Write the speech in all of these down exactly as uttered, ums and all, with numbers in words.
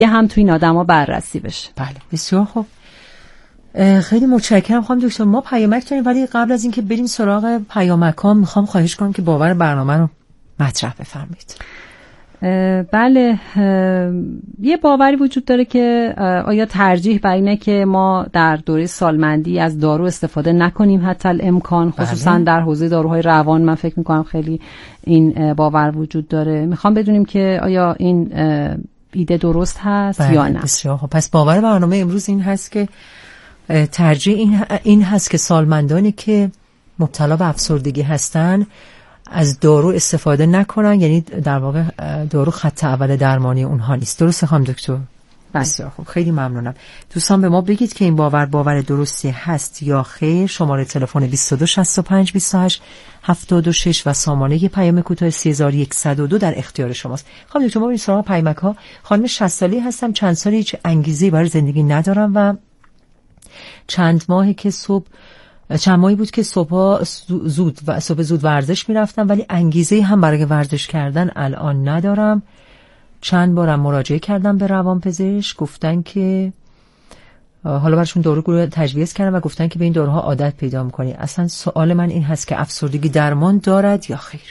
هم تو این آدما بررسی بشه. بله بسیار خوب، خیلی متشکرم خانم دکتر. ما پیامک داریم ولی قبل از اینکه بریم سراغ پیامک ها میخوام خواهش کنم که باور برنامه رو مطرح بفرمایید. بله، یه باوری وجود داره که آیا ترجیح بر اینه که ما در دوره سالمندی از دارو استفاده نکنیم حتی الامکان، خصوصا بله. در حوزه داروهای روان من فکر میکنم خیلی این باور وجود داره. میخوام بدونیم که آیا این ایده درست هست بله. یا نه. بسیار خب، پس باور برنامه امروز این هست که ترجیح این, این هست که سالمندانی که مبتلا به افسردگی هستن از دارو استفاده نکنن، یعنی در واقع دارو خط اول درمانی اونها نیست. درسته خانم دکتر؟ بسیار خوب، خیلی ممنونم. دوستان به ما بگید که این باور باور درستی هست یا خیر. شماره تلفن بیست و دو شصت و پنج بیست و هشت هفتاد و شش و سامانه پیام کوتاه سه هزار و صد و دو در اختیار شماست. خانم دکتر، ما این سراغ پیامک ها. خانم شصت ساله هستم، چند سالی هیچ انگیزه‌ای برای زندگی ندارم و چند ماهی که صبح چند ماهی بود که صبح زود و صبح زود ورزش میرفتم ولی انگیزه هم برای ورزش کردن الان ندارم. چند بارم مراجعه کردم به روانپزشک، گفتن که حالا براشون دارو گروه تجویز کردم و گفتن که به این داروها عادت پیدا می‌کنی. اصلا سوال من این هست که افسردگی درمان دارد یا خیر؟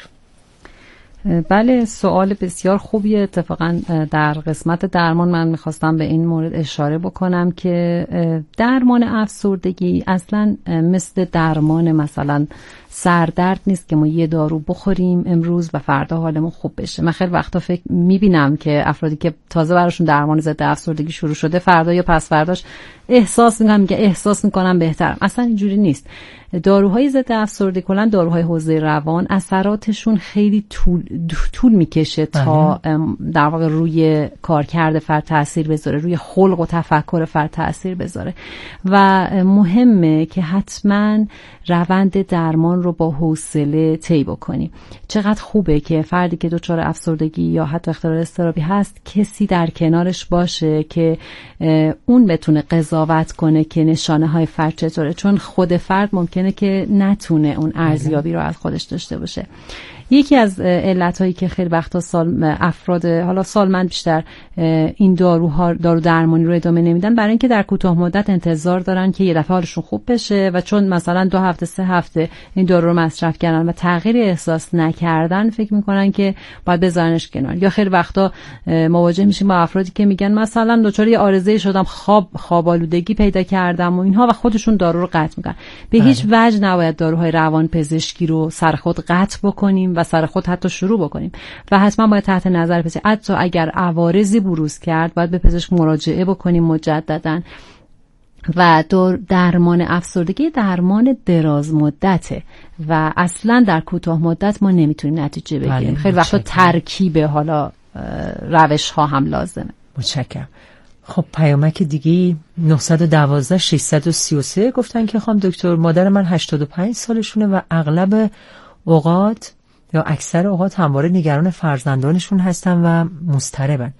بله، سوال بسیار خوبیه. اتفاقا در قسمت درمان من میخواستم به این مورد اشاره بکنم که درمان افسردگی اصلا مثل درمان مثلا سردرد نیست که ما یه دارو بخوریم امروز و فردا حالمون خوب بشه. من خیلی وقتا فکر میبینم که افرادی که تازه براشون درمان ضد افسردگی شروع شده فردا یا پس فرداش احساس میکنم که احساس میکنم بهترم. اصلا اینجوری نیست. داروهای ضد افسردگی، کلا داروهای حوزه روان، اثراتشون خیلی طول طول میکشه تا در واقع روی کارکرد فرد تاثیر بذاره، روی خلق و تفکر فرد تاثیر بذاره و مهمه که حتما روند درمان رو با حوصله طی بکنیم. چقدر خوبه که فردی که دچار افسردگی یا حتی اختلال اضطرابی هست کسی در کنارش باشه که اون بتونه قضاوت کنه که نشانه های فرد چطوره، چون خود فرد ممکنه که نتونه اون ارزیابی رو از خودش داشته باشه. یکی از علتایی که خیلی وقتا سال افراد حالا سالمند بیشتر این داروها دارو درمانی رو ادامه نمیدن برای اینکه در کوتاه مدت انتظار دارن که یه دفعه حالشون خوب بشه و چون مثلا دو هفته سه هفته این دارو رو مصرف کردن و تغییری احساس نکردن فکر میکنن که باید بذارنش کنار. یا خیلی وقتا مواجه میشیم با افرادی که میگن مثلا دچار یه عارضه شدم، خواب خوابالودگی پیدا کردم و اینها و خودشون دارو رو قطع میکنن. به هیچ وجه نباید داروهای روانپزشکی رو سر خود قطع بکنیم و سر خود حتی شروع بکنیم و حتما باید تحت نظر پزشک، حتی اگر عوارضی بروز کرد باید به پزشک مراجعه بکنیم مجددا. و درمان افسردگی درمان دراز مدته و اصلا در کوتاه مدت ما نمیتونیم نتیجه بگیریم. خیلی وقتا ترکیب حالا روش ها هم لازمه. متشکرم. خب پیامک دیگه نه یک دو شش سه سه گفتن که خانم دکتر مادر من هشتاد و پنج سالشونه و اغلب اوقات یا اکثر اوقات همواره نگران فرزندانشون هستن و مضطربن.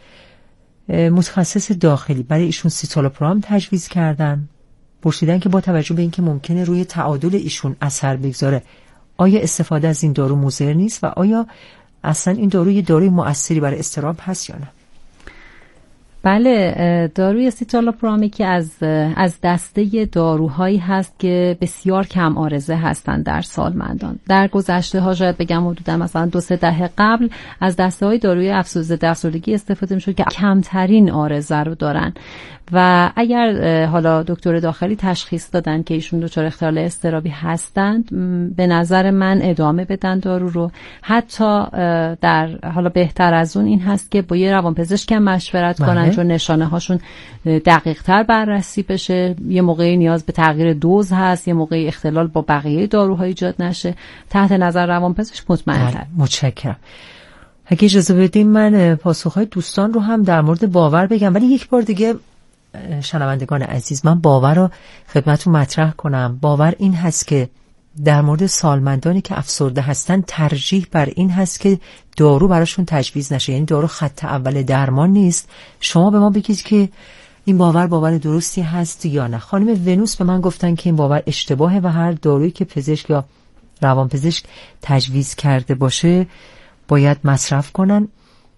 متخصص داخلی برای ایشون سیتالوپرام تجویز کردن، پرسیدن که با توجه به اینکه ممکنه روی تعادل ایشون اثر بگذاره آیا استفاده از این دارو مضر نیست و آیا اصلا این دارو یه داروی مؤثری برای اضطراب هست یا نه؟ بله، داروی سیتالوپرامی که از از دسته داروهایی هست که بسیار کم عارضه هستند در سالمندان. در گذشته ها شاید بگم حدودا مثلا دو سه دهه قبل از دسته های داروی افسردگی استفاده میشد که کمترین عارضه رو دارن و اگر حالا دکتر داخلی تشخیص دادن که ایشون دچار اختلال اضطرابی هستند، به نظر من ادامه بدن دارو رو. حتی در حالا بهتر از اون این هست که با یه روانپزشک مشورت کنن چون نشانه هاشون دقیق تر بررسی بشه. یه موقعی نیاز به تغییر دوز هست، یه موقعی اختلال با بقیه داروها ایجاد نشه. تحت نظر روانپزشک مطمئن تر. متشکرم. اگه اجازه بدیم من پاسخهای دوستان رو هم در مورد باور بگم، ولی یک بار دیگه شنوندگان عزیز من باور رو خدمتتون مطرح کنم. باور این هست که در مورد سالمندانی که افسرده هستن ترجیح بر این هست که دارو براشون تجویز نشه، یعنی دارو خط اول درمان نیست. شما به ما بگید که این باور باور درستی هست یا نه. خانم ونوس به من گفتن که این باور اشتباهه و هر دارویی که پزشک یا روانپزشک تجویز کرده باشه باید مصرف کنن.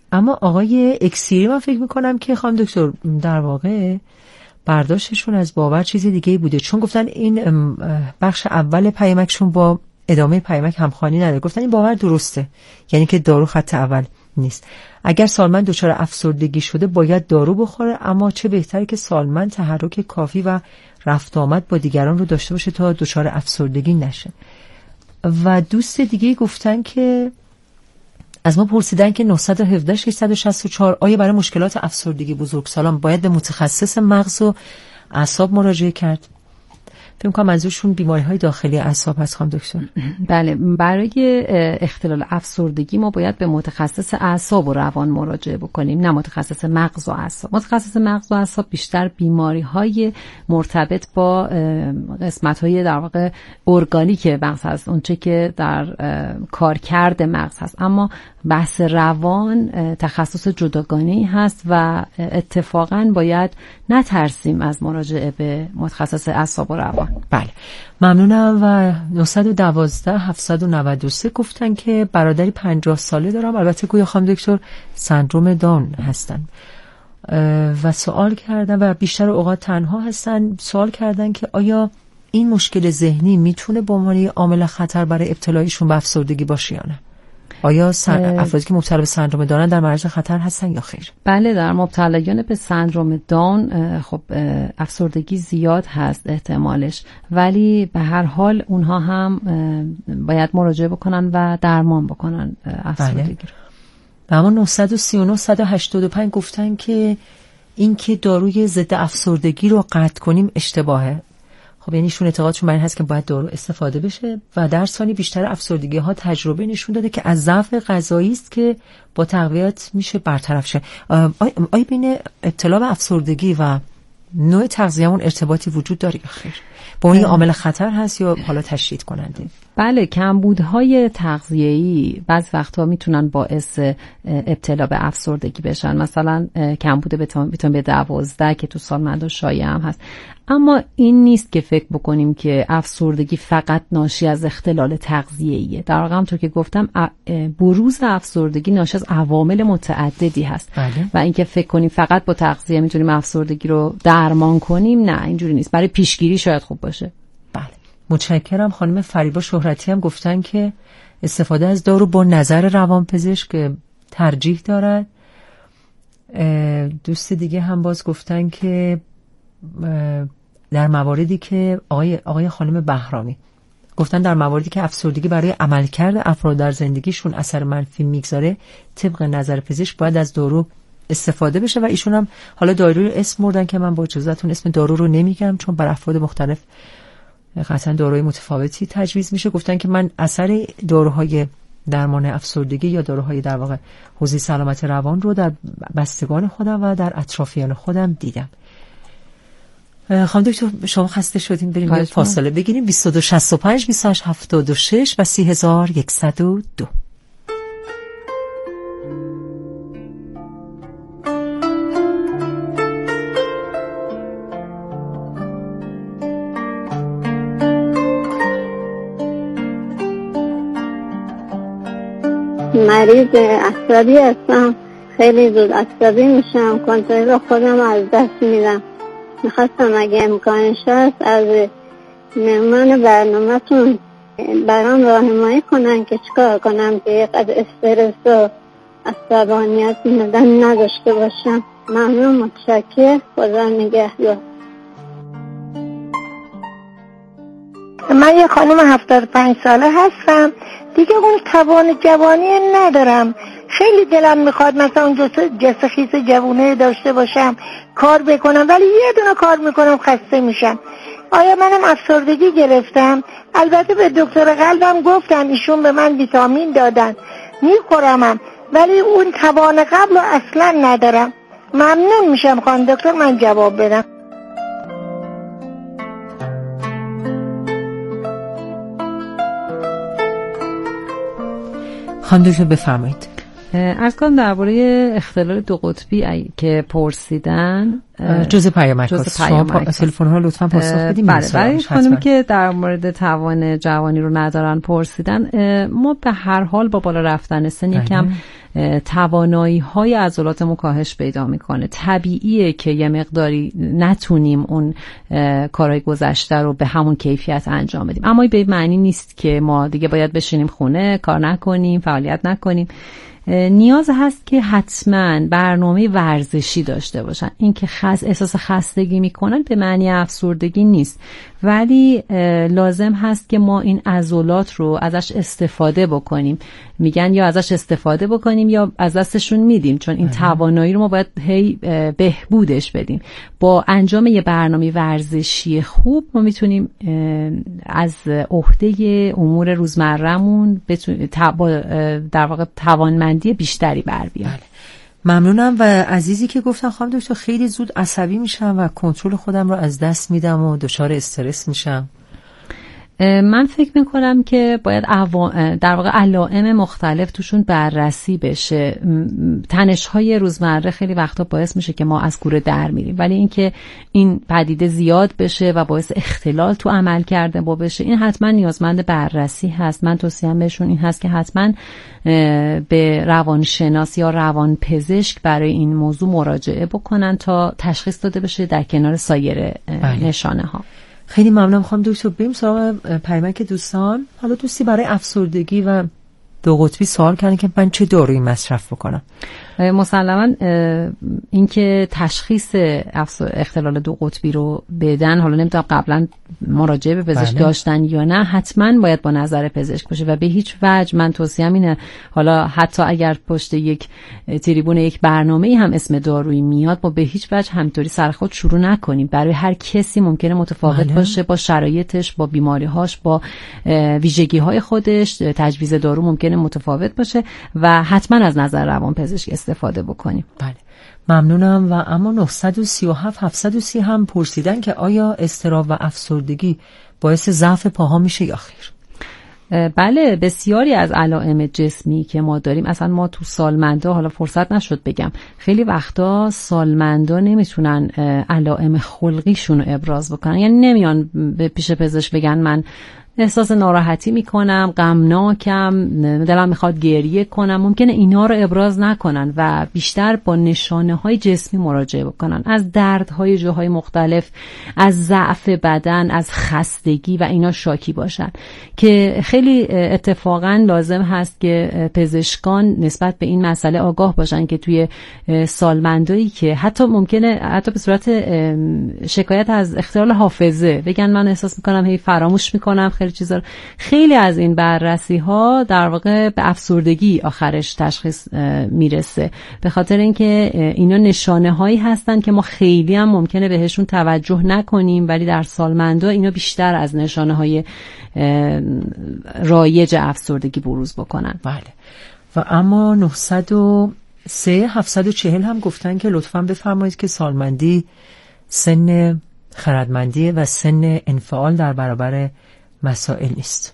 اما آقای اکسیری من فکر میکنم که خانم دکتر در واقع برداشتشون از باور چیز دیگه بوده، چون گفتن این بخش اول پیامکشون با ادامه پیامک همخوانی نداره. گفتن این باور درسته، یعنی که دارو خط اول نیست. اگر سالمند دچار افسردگی شده باید دارو بخوره، اما چه بهتره که سالمند تحرک کافی و رفت آمد با دیگران رو داشته باشه تا دچار افسردگی نشه. و دوست دیگه گفتن که از ما پرسیدن که نه یک هفت شش شش چهار آیا برای مشکلات افسردگی بزرگسالان باید به متخصص مغز و اعصاب مراجعه کرد؟ فکر کنم منظورشون بیماری‌های داخلی اعصاب هست خانم دکتر. بله، برای اختلال افسردگی ما باید به متخصص اعصاب و روان مراجعه بکنیم، نه متخصص مغز و اعصاب. متخصص مغز و اعصاب بیشتر بیماری‌های مرتبط با قسمت‌های در واقع ارگانیک مغز هست، اونچه که در کارکرد مغز هست. اما بحث روان تخصص جداگانه‌ای هست و اتفاقاً باید نترسیم از مراجعه به متخصص اعصاب و روان. بله، ممنونم. و نه یک دو هفت نه سه گفتن که برادری پنجاه ساله دارم، البته گویا خانم دکتر سندروم داون هستن و سوال کردن و بیشتر اوقات تنها هستن. سوال کردن که آیا این مشکل ذهنی میتونه به عنوان عامل خطر برای ابتلایشون به افسردگی باشه یا نه؟ آیا سن... افرادی که مبتلا به سندروم داون در معرض خطر هستن یا خیر؟ بله، در مبتلایان به سندروم داون خب افسردگی زیاد هست احتمالش، ولی به هر حال اونها هم باید مراجعه بکنن و درمان بکنن افسردگی. بله. اما نه سه نه صد و هشتاد و پنج گفتن که این که داروی ضد افسردگی رو قطع کنیم اشتباهه. خب یعنی شون اعتقادشون بر این هست که باید دارو استفاده بشه و در ثانی بیشتر افسردگی ها تجربه نشون داده که از ضعف غذایی است که با تقویت میشه برطرف شه. آیا بین ابتلا به افسردگی و نوع تغذیه‌مون ارتباطی وجود داره یا خیر؟ با اون عامل خطر هست یا حالا تشدید کننده؟ بله، کمبودهای تغذیه‌ای بعض وقتها میتونن باعث ابتلا به افسردگی بشن، مثلا کمبود ویتامین بی دوازده که تو سالمندان شایع هم هست. اما این نیست که فکر بکنیم که افسردگی فقط ناشی از اختلال تغذیه‌ایه. در واقع همونطور که گفتم بروز افسردگی ناشی از عوامل متعددی هست. بله. و اینکه فکر کنیم فقط با تغذیه میتونیم افسردگی رو درمان کنیم، نه اینجوری نیست. برای پیشگیری شاید خوب باشه. بله، متشکرم. خانم فریبا شهرتی هم گفتن که استفاده از دارو با نظر روانپزشک ترجیح دارد. دوست دیگه هم باز گفتن که در مواردی که آقای آقای خانم بهرامی گفتن در مواردی که افسردگی برای عملکرد افراد در زندگیشون اثر منفی میگذاره طبق نظر پزشک باید از دارو استفاده بشه. و ایشون هم حالا داروی اسم بردن که من با اجازهتون اسم دارو رو نمیگم چون بر افراد مختلف قطعا داروی متفاوتی تجویز میشه. گفتن که من اثر داروهای درمان افسردگی یا داروهای در واقع حوزه سلامت روان رو در بستگان خودم و در اطرافیان خودم دیدم. خانم دکتر شما خسته شدیم، بریم یه فاصله بگیریم. بیست و دو شصت و پنج بیست و هشت هفتاد و شش و سی هزار و صد و دو. مریض عصبی هستم، خیلی زود عصبی میشم، کنترل خودم از دست میدم. میخواستم اگه امکانش هست از مهمان برنامه‌تون برام راهنمایی کنن که چیکار کنم که اینقدر استرس و عصبانیت ندن نداشته باشم. ممنون، متشکرم، خدا نگهدار. من یه خانم هفتاد و پنج ساله هستم، دیگه اون توان جوانی ندارم. خیلی دلم میخواد مثلا اون جس خیس جوونه داشته باشم، کار بکنم، ولی یه دونه کار میکنم خسته میشم. آیا منم افسردگی گرفتم؟ البته به دکتر قلبم گفتم، ایشون به من ویتامین دادن میخورمم، ولی اون توان قبل رو اصلا ندارم. ممنون میشم خانم دکتر من جواب بدم. خانم دکتر بفرمایید. عرض کنم درباره اختلال دو قطبی که پرسیدن جزء پیامک هست، شما تلفن ها لطفا پاسخ بدیم. بله، برای خانمی که در مورد توان جوانی رو ندارن پرسیدن، ما به هر حال با بالا رفتن سن یکم توانایی های عضلاتمون کاهش پیدا میکنه. طبیعیه که یه مقداری نتونیم اون کارهای گذشته رو به همون کیفیت انجام بدیم، اما به معنی نیست که ما دیگه باید بشینیم خونه کار نکنیم، فعالیت نکنیم. نیاز هست که حتما برنامه ورزشی داشته باشن. این که خس احساس خستگی میکنن به معنی افسردگی نیست، ولی لازم هست که ما این عضلات رو ازش استفاده بکنیم. میگن یا ازش استفاده بکنیم یا از دستشون میدیم، چون این توانایی رو ما باید هی بهبودش بدیم. با انجام یه برنامه ورزشی خوب ما میتونیم از عهده امور روزمره‌مون در واقع توانمندی بیشتری بر بیاریم. ممنونم. و عزیزی که گفتن خانم دکتر خیلی زود عصبی میشم و کنترل خودم رو از دست میدم و دچار استرس میشم. من فکر میکنم که باید عوا... در واقع علائم مختلف توشون بررسی بشه. تنش‌های روزمره خیلی وقتا باعث میشه که ما از کوره در میریم، ولی اینکه این پدیده زیاد بشه و باعث اختلال تو عمل کرده با بشه، این حتما نیازمند بررسی هست. من توصیه‌ام بهشون این هست که حتما به روانشناس یا روانپزشک برای این موضوع مراجعه بکنن تا تشخیص داده بشه در کنار سایر نشانه ها. خیلی ممنونم خانم دکتر. بریم سراغ پیامک دوستان. حالا دوستی برای افسردگی و دو قطبی سوال کردن که من چه دارویی مصرف بکنم. مسلماً اینکه تشخیص اختلال دو قطبی رو بدن، حالا نمیدونم قبلا مراجعه به پزشک بله. داشتن یا نه، حتما باید با نظر پزشک باشه و به هیچ وجه من توصیه‌ام اینه، حالا حتی اگر پشت یک تریبون یک برنامه‌ای هم اسم دارویی میاد، با به هیچ وجه همینطوری سر خود شروع نکنیم. برای هر کسی ممکنه متفاوت بله. باشه، با شرایطش، با بیماری‌هاش، با ویژگی‌های خودش تجویز دارو ممکنه متفاوت باشه و حتما از نظر روانپزشک استفاده بکنیم. بله ممنونم. و اما نه سه هفت هفت سه صفر هم پرسیدن که آیا اضطراب و افسردگی باعث ضعف پاها میشه یا خیر؟ بله، بسیاری از علائم جسمی که ما داریم، اصلا ما تو سالمندا، حالا فرصت نشد بگم، خیلی وقتا سالمندا نمیتونن علائم خلقیشون رو ابراز بکنن، یعنی نمیان به پیش پزشک بگن من احساس ناراحتی میکنم، غمناکم، دلم میخواد گریه کنم. ممکنه اینا رو ابراز نکنن و بیشتر با نشانه های جسمی مراجعه بکنن، از دردهای جاهای مختلف، از ضعف بدن، از خستگی و اینا شاکی باشن، که خیلی اتفاقا لازم هست که پزشکان نسبت به این مسئله آگاه باشن که توی سالمندایی که حتی ممکنه حتی به صورت شکایت از اختلال حافظه بگن من احساس میکنم هی فراموش میکنم خیلی چیزا، خیلی از این بررسی ها در واقع به افسردگی آخرش تشخیص میرسه، به خاطر اینکه اینا نشانه هایی هستن که ما خیلی هم ممکنه بهشون توجه نکنیم، ولی در سالمندا اینا بیشتر از نشانه های رایج افسردگی بروز بکنن. بله. و اما نه صفر سه هفت چهار صفر هم گفتن که لطفاً بفرمایید که سالمندی سن خردمندی و سن انفعال در برابر مسائل نیست.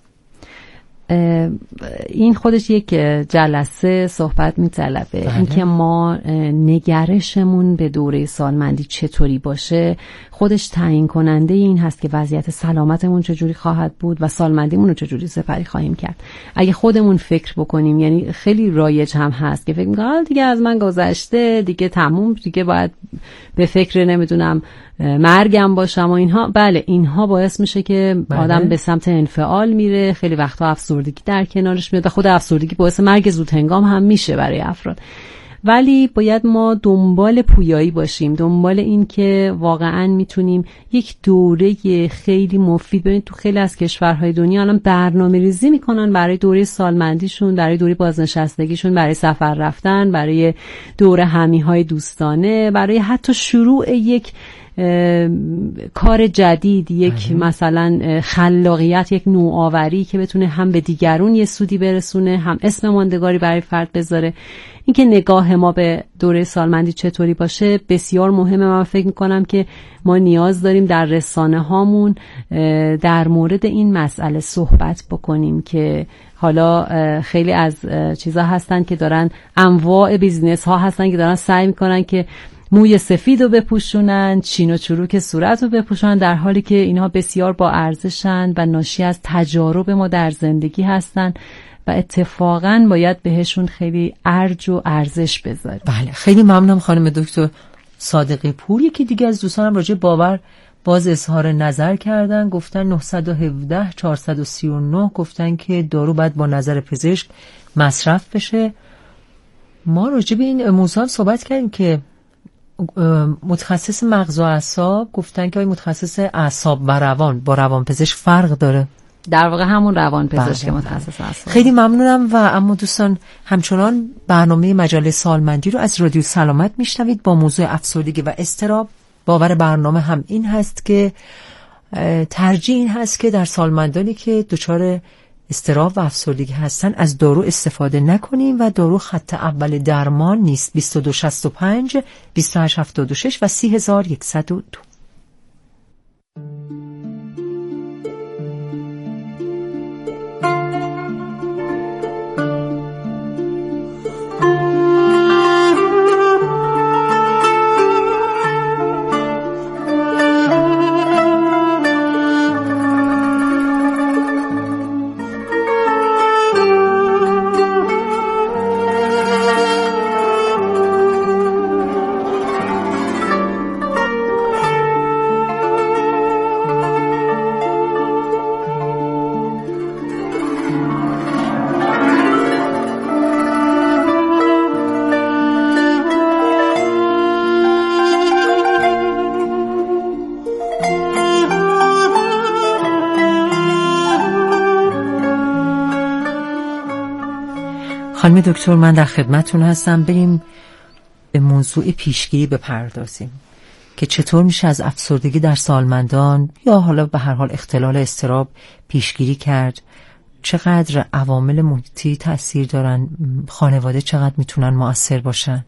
این خودش یک جلسه صحبت می‌طلبه. اینکه ما نگرشمون به دوره سالمندی چطوری باشه خودش تعیین کننده این هست که وضعیت سلامتمون چجوری خواهد بود و سالمندیمون رو چجوری سپری خواهیم کرد. اگه خودمون فکر بکنیم، یعنی خیلی رایج هم هست که فکر می‌کنم دیگه از من گذشته، دیگه تموم، دیگه باید به فکر نمیدونم مرگم باشم و اینها، بله اینها باعث میشه که بله. آدم به سمت انفعال میره، خیلی وقتا افسردگی در کنارش میاد و خود افسردگی باعث مرگ زود هنگام هم میشه برای افراد. ولی باید ما دنبال پویایی باشیم، دنبال این که واقعا میتونیم یک دوره خیلی مفید. ببینید تو خیلی از کشورهای دنیا الان برنامه ریزی میکنن برای دوره سالمندیشون، برای دوره بازنشستگیشون، برای سفر رفتن، برای دوره همیهای دوستانه، برای حتی شروع یک کار جدید، یک مثلا خلاقیت، یک نوآوری که بتونه هم به دیگرون یه سودی برسونه، هم اسم ماندگاری برای فرد بذاره. اینکه نگاه ما به دوره سالمندی چطوری باشه بسیار مهمه. من فکر میکنم که ما نیاز داریم در رسانه هامون در مورد این مسئله صحبت بکنیم که حالا خیلی از چیزا هستن که دارن، انواع بیزینس ها هستن که دارن سعی میکنن که موی سفید رو بپوشونن، چین و چروک صورت رو بپوشونن، در حالی که اینها بسیار با ارزشن و ناشی از تجارب ما در زندگی هستن و اتفاقاً باید بهشون خیلی ارج و ارزش بذاریم. بله خیلی ممنونم خانم دکتر صادقی پور. یکی دیگه از دوستانم راجع باور باز اظهار نظر کردن، گفتن نه یک هفت چهار سه نه گفتن که دارو باید با نظر پزشک مصرف بشه. ما راجع به این موضوع صحبت کردیم که متخصص مغز و اعصاب گفتن که متخصص اعصاب و روان با روان پزشک فرق داره. در واقع همون روان پزشک متخصص اعصاب. خیلی ممنونم. و اما دوستان همچنان برنامه مجله سالمندی رو از رادیو سلامت میشنوید با موضوع افسردگی و اضطراب. باور برنامه هم این هست که ترجیح این هست که در سالمندانی که دچار اضطراب و افسردگی هستن از دارو استفاده نکنیم و دارو خط اول درمان نیست. بیست و دو شصت و پنج بیست و هشت هفتاد و شش و سی هزار و صد و دو. خانم دکتر من در خدمتون هستم. بریم به موضوع پیشگیری بپردازیم که چطور میشه از افسردگی در سالمندان یا حالا به هر حال اختلال اضطراب پیشگیری کرد. چقدر عوامل محیطی تأثیر دارن، خانواده چقدر میتونن مؤثر باشن؟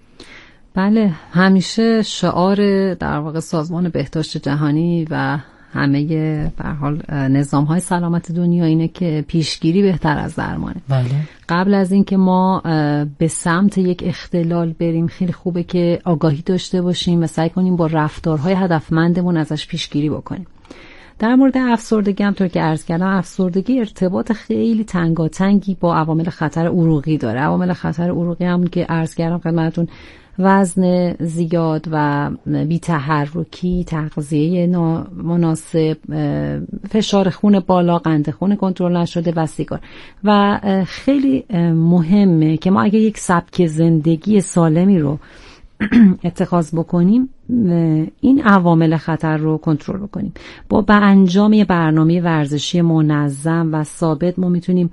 بله همیشه شعار در واقع سازمان بهداشت جهانی و همه به هر حال نظام‌های سلامت دنیا اینه که پیشگیری بهتر از درمانه. بله. قبل از اینکه ما به سمت یک اختلال بریم خیلی خوبه که آگاهی داشته باشیم و سعی کنیم با رفتارهای هدفمندمون ازش پیشگیری بکنیم. در مورد افسردگی هم طور که عرض کردم، افسردگی ارتباط خیلی تنگاتنگی با عوامل خطر عروقی داره. عوامل خطر عروقی هم که عرض کردم خدمتتون وزن زیاد و بی‌تحرکی، تغذیه نامناسب، فشار خون بالا، قند خون کنترل نشده و سیگار. و خیلی مهمه که ما اگه یک سبک زندگی سالمی رو اتخاذ بکنیم این عوامل خطر رو کنترل بکنیم. با به انجام یه برنامه ورزشی منظم و ثابت ما میتونیم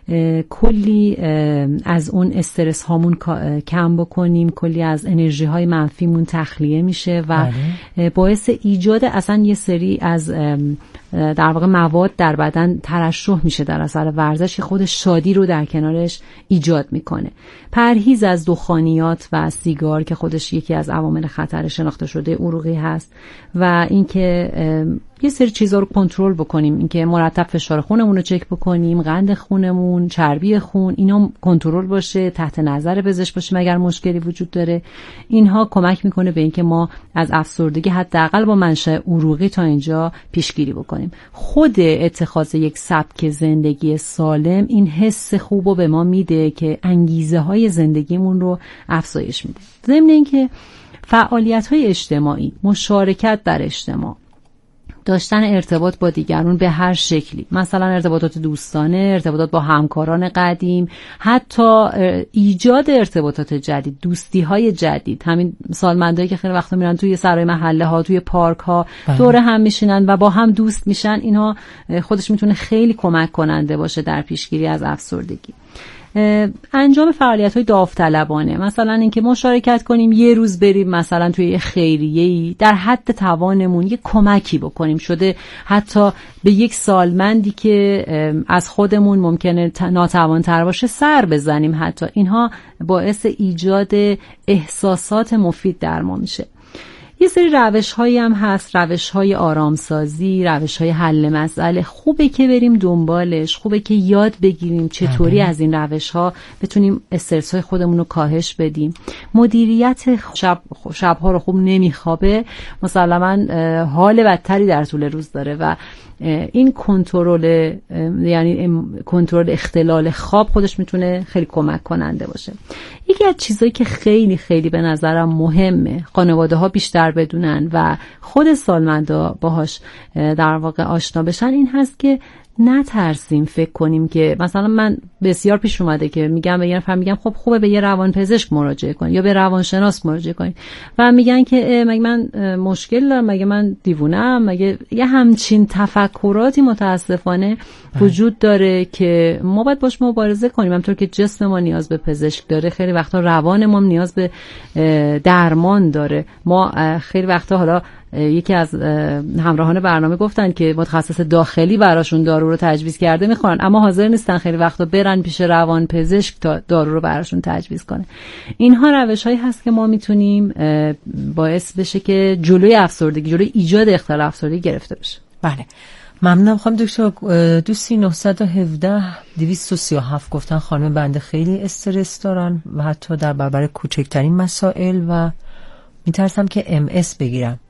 کلی از اون استرس هامون کم بکنیم، کلی از انرژی های منفیمون تخلیه میشه و بله. باعث ایجاد اصلا یه سری از در واقع مواد در بدن ترشح میشه در اثر ورزش که خود شادی رو در کنارش ایجاد میکنه. پرهیز از دخانیات و سیگار که خودش یکی از عوامل خطر شناخته شده عروقی هست و اینکه یه سری چیزا رو کنترل بکنیم، اینکه مرتب فشار خونمون رو چک بکنیم، قند خونمون، چربی خون، اینا کنترل باشه، تحت نظر پزشک باشیم اگر مشکلی وجود داره. اینها کمک میکنه به اینکه ما از افسردگی حداقل با منشأ عروقی تا اینجا پیشگیری بکنیم. خود اتخاذ یک سبک زندگی سالم این حس خوبو به ما میده که انگیزه های زندگیمون رو افزایش میده. ضمن اینکه فعالیت‌های اجتماعی، مشارکت در اجتماع، داشتن ارتباط با دیگران به هر شکلی، مثلا ارتباطات دوستانه، ارتباطات با همکاران قدیم، حتی ایجاد ارتباطات جدید، دوستی های جدید. همین سالمندایی که خیلی وقتا میرن توی سرای محله ها، توی پارک ها دور هم میشینن و با هم دوست میشن، اینا خودش میتونه خیلی کمک کننده باشه در پیشگیری از افسردگی. انجام فعالیت‌های داوطلبانه، مثلا اینکه مشارکت کنیم، یه روز بریم مثلا توی یه خیریه‌ای، در حد توانمون یه کمکی بکنیم، شده حتی به یک سالمندی که از خودمون ممکنه ناتوان‌تر باشه سر بزنیم، حتی اینها باعث ایجاد احساسات مفید در ما میشه. یه سری روش هایی هم هست، روش های آرامسازی، روش های حل مسئله. خوبه که بریم دنبالش، خوبه که یاد بگیریم چطوری از این روش ها بتونیم استرس های خودمون رو کاهش بدیم. مدیریت شب شبها رو خوب نمیخوابه مسلماً حال بدتری در طول روز داره و این کنترل، یعنی کنترل اختلال خواب خودش میتونه خیلی کمک کننده باشه. یکی از چیزایی که خیلی خیلی به نظرم مهمه خانواده ها بیشتر بدونن و خود سالمندا باهاش در واقع آشنا بشن این هست که نترسیم فکر کنیم که مثلا من بسیار پیش اومده که میگم به یه نفر میگم خب خوبه به یه روانپزشک مراجعه کنی یا به روانشناس مراجعه کنی و میگن که مگه من مشکل دارم، مگه من دیوونه‌ام، مگه یه همچین تفکراتی متاسفانه وجود داره که ما باید باش مبارزه کنیم. همونطور که جسم ما نیاز به پزشک داره خیلی وقتا روان ما نیاز به درمان داره. ما خیلی وقتا حالا یکی از همراهان برنامه گفتن که متخصص داخلی براشون دارو رو تجویز کرده میخورن اما حاضر نیستن خیلی وقتا برن پیش روان پزشک تا دارو رو براشون تجویز کنه. اینها روش‌هایی هست که ما میتونیم باعث بشه که جلوی افسردگی، جلوی ایجاد اختلال افسردگی گرفته بشه. بله ممنونم خانم دکتر. دوستی نه یک هفت دویست و سی و هفت گفتن خانم بنده خیلی استرس دارن و حتی در برابر کوچکترین مسائل و میترسم که ام اس بگیرم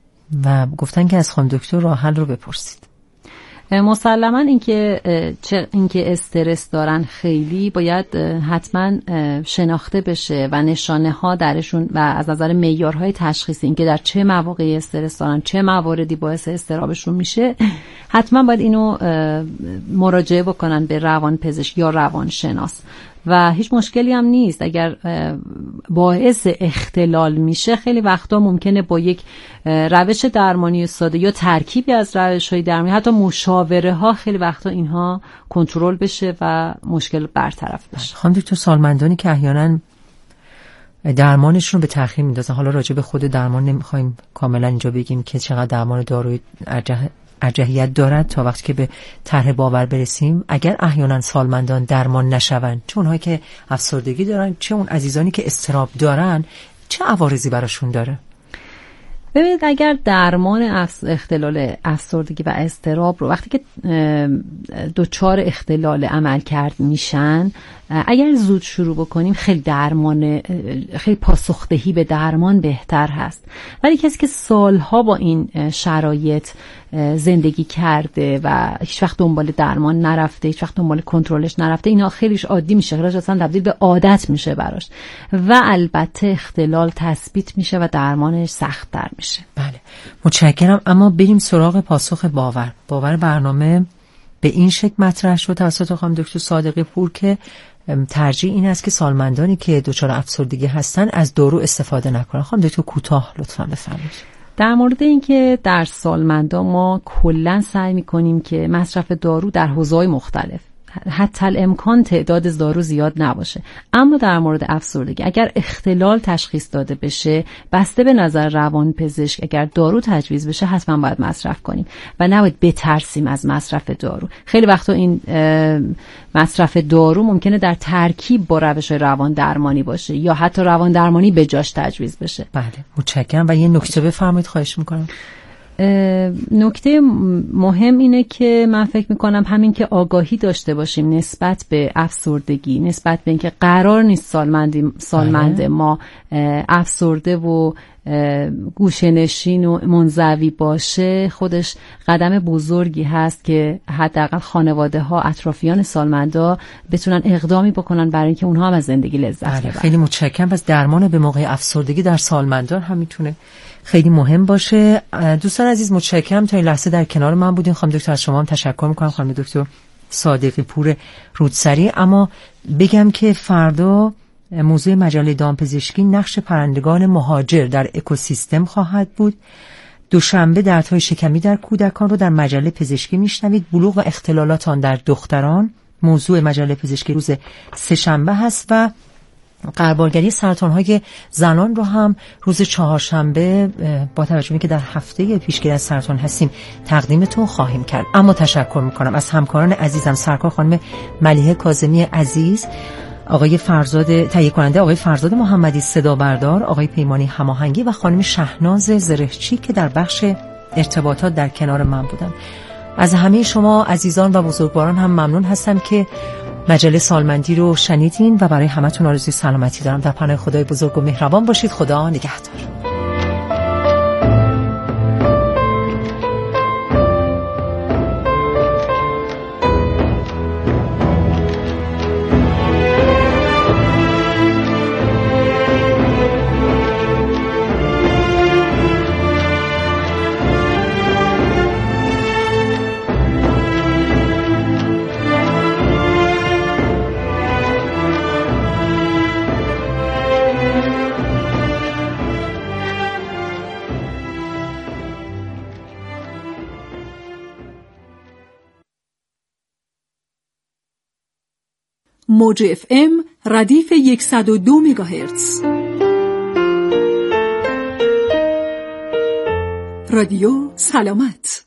و گفتن که از خانم دکتر راه حل رو بپرسید. مسلماً اینکه اینکه استرس دارن خیلی باید حتما شناخته بشه و نشانه ها درشون و از نظر معیارهای تشخیصی اینکه در چه مواقعی استرس دارن، چه مواردی باعث اضطرابشون میشه، حتما باید اینو مراجعه بکنن به روانپزشک یا روانشناس. و هیچ مشکلی هم نیست اگر باعث اختلال میشه. خیلی وقتا ممکنه با یک روش درمانی ساده یا ترکیبی از روش‌های درمانی، حتی مشاوره ها، خیلی وقتا اینها کنترل بشه و مشکل برطرف بشه. خانم دکتر سالمندانی که احیانا درمانشون رو به تأخیر میندازن، حالا راجع به خود درمان نمیخوایم کاملا اینجا بگیم که چقدر درمان دارویی ارجحیت دارد تا وقتی که به طرح باور برسیم. اگر احیانا سالمندان درمان نشون، چه اونهایی که افسردگی دارن چه اون عزیزانی که اضطراب دارن، چه عوارضی براشون داره؟ ببینید اگر درمان اختلال افسردگی و اضطراب رو وقتی که دچار اختلال عمل کرد میشن، اگر زود شروع بکنیم خیلی درمان، خیلی پاسخدهی به درمان بهتر هست. ولی کسی که سالها با این شرایط زندگی کرده و هیچ وقت دنبال درمان نرفته، هیچ وقت دنبال کنترلش نرفته، اینا خیلیش عادی میشه، خیلیش اصلا تبدیل به عادت میشه براش و البته اختلال تثبیت میشه و درمانش سخت‌تر میشه. بله متشکرم. اما بریم سراغ پاسخ باور. باور برنامه به این شکل مطرح شد توسط خانم دکتر صادقی پور که ترجیح این است که سالمندانی که دچار افسردگی هستن از دارو استفاده نکنن. خانم دکتر کوتاه لطفاً بفرمایید. در مورد اینکه در سالمندا ما کلاً سعی می‌کنیم که مصرف دارو در حوزه‌های مختلف حتی الامکان تعداد دارو زیاد نباشه، اما در مورد افسردگی اگر اختلال تشخیص داده بشه، بسته به نظر روانپزشک اگر دارو تجویز بشه حتما باید مصرف کنیم و نباید بترسیم از مصرف دارو. خیلی وقتا این مصرف دارو ممکنه در ترکیب با روش روان درمانی باشه یا حتی روان درمانی به جاش تجویز بشه. بله متشکرم. و یه نکته بفرمایید خواهش میکنم. نکته مهم اینه که من فکر میکنم همین که آگاهی داشته باشیم نسبت به افسردگی، نسبت به اینکه قرار نیست سالمندی سالمند ما افسرده و گوشه‌نشین و منزوی باشه، خودش قدم بزرگی هست که حداقل خانواده ها، اطرافیان سالمندا بتونن اقدامی بکنن برای اینکه اونها هم از زندگی لذت ببرن. خیلی متشکرم. پس درمان به موقع افسردگی در سالمندان هم میتونه خیلی مهم باشه. دوستان عزیز متشکرم تا این لحظه در کنار من بودین. خانم دکتر از شما هم تشکر میکنم، خانم دکتر صادقی پور رودسری. اما بگم که فردا موضوع مجله دامپزشکی نقش پرندگان مهاجر در اکوسیستم خواهد بود. دوشنبه دردهای شکمی در کودکان رو در مجله پزشکی میشنوید. بلوغ و اختلالات آن در دختران موضوع مجله پزشکی روز سه‌شنبه هست و غربالگری سرطان‌های زنان رو هم روز چهارشنبه با توجه به که در هفته پیشگیری از سرطان هستیم تقدیمتون خواهیم کرد. اما تشکر میکنم از همکاران عزیزم، سرکار خانم ملیحه کاظمی عزیز، آقای فرزاد تهیه کننده، آقای فرزاد محمدی صدا بردار، آقای پیمانی هماهنگی و خانم شهناز زرهچی که در بخش ارتباطات در کنار من بودن. از همه شما عزیزان و بزرگواران هم ممنون هستم که مجله سالمندی رو شنیدین و برای همتون آرزوی سلامتی دارم. در پناه خدای بزرگ و مهربان باشید. خدا نگهدار. موج اف ام ردیف صد و دو مگاهرتز. رادیو سلامت.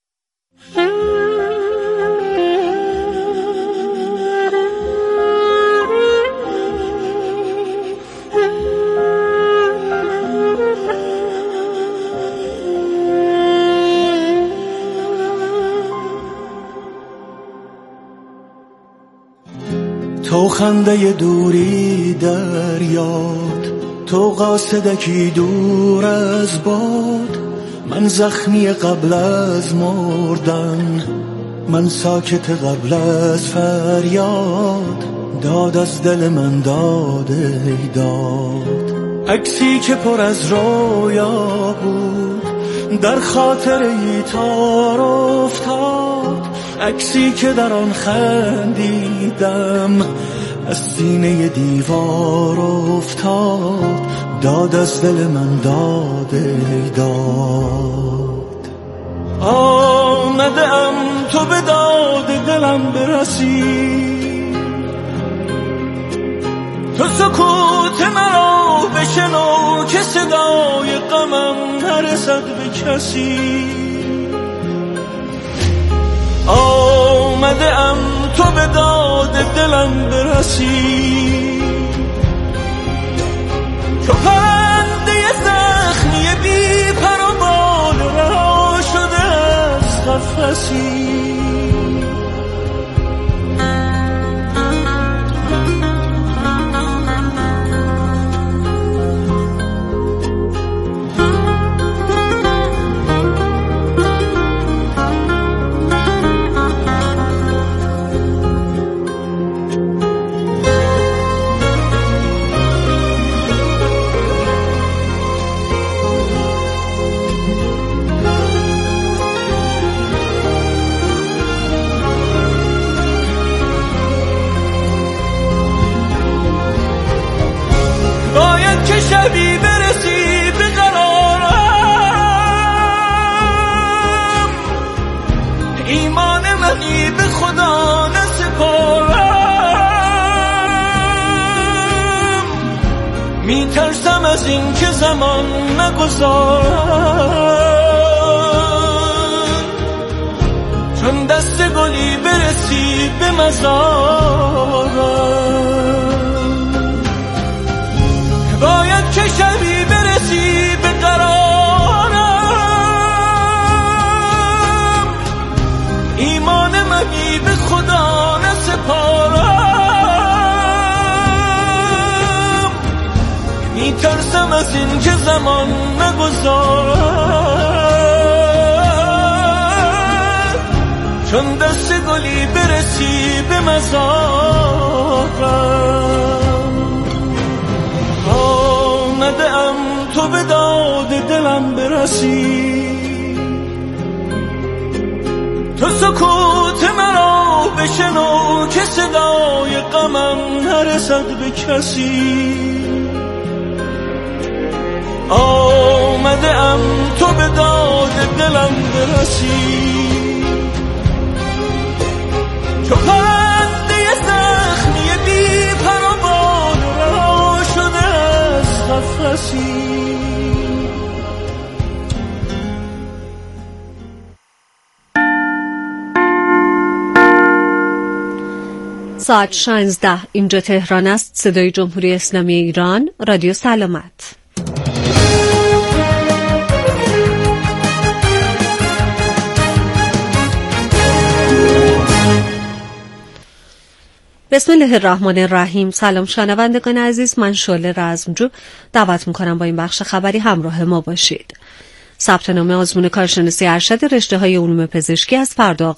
تو خنده دوری در یاد، تو قاصدکی دور از باد، من زخمی قبل از مردن، من ساکت قبل از فریاد، داد از دل من داد ای داد. عکسی که پر از رویا بود در خاطر ای تار افتاد، عکسی که در آن خندیدم از سینه دیوار افتاد، داد از دل من داد ای داد. آمده ام تو به داد دلم برسی، تو سکوت مرا بشنو که صدای غمم نرسد به کسی. آمده ام تو به داد دلم برسی، چو پرنده زخمی بی پر و بال رها شده از قفسی. شبی برسی به قرارم، ایمان منی به خدا نسپارم، میترسم از این که زمان نگذارم، چون دست گلی برسی به مزارم. باید که شبی برسی به قرارم، ایمان منی به خدا نسپارم، میترسم از این که زمان نگذارم، چون دست گلی برسی به مزارم. آمده ام تو به داد دلم برسی، تو سکوت مرا بشنو که صدای غمم نرسد به کسی. آمده ام تو به داد دلم برسی، چو پرنده زخمی بی پر و بال رها شده از قفسی. ساعت شانزده اینجا تهران است. صدای جمهوری اسلامی ایران، رادیو سلامت. بسم الله الرحمن الرحیم. سلام شنوندگان عزیز، من شعله رزمجو دعوت میکنم با این بخش خبری همراه ما باشید. ثبت نام آزمون کارشناسی ارشد رشته های علوم پزشکی از فردا